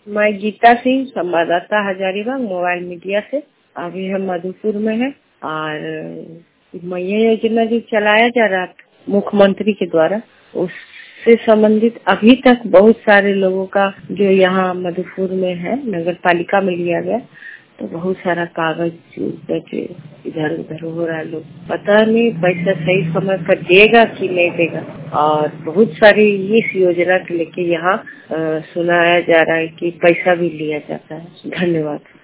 मैं गीता सिंह, संवाददाता Hazaribagh, mobile media से। अभी हम मधुपुर में हैं और मैया योजना जो चलाया जा रहा था मुख्यमंत्री के द्वारा, उससे संबंधित अभी तक बहुत सारे लोगों का जो यहाँ मधुपुर में है नगर पालिका में लिया गया, तो बहुत सारा कागज इधर उधर हो रहा है। लोग पता नहीं पैसा सही समय पर देगा कि नहीं देगा, और बहुत सारी इस योजना के लेके यहाँ सुनाया जा रहा है कि पैसा भी लिया जाता है। धन्यवाद।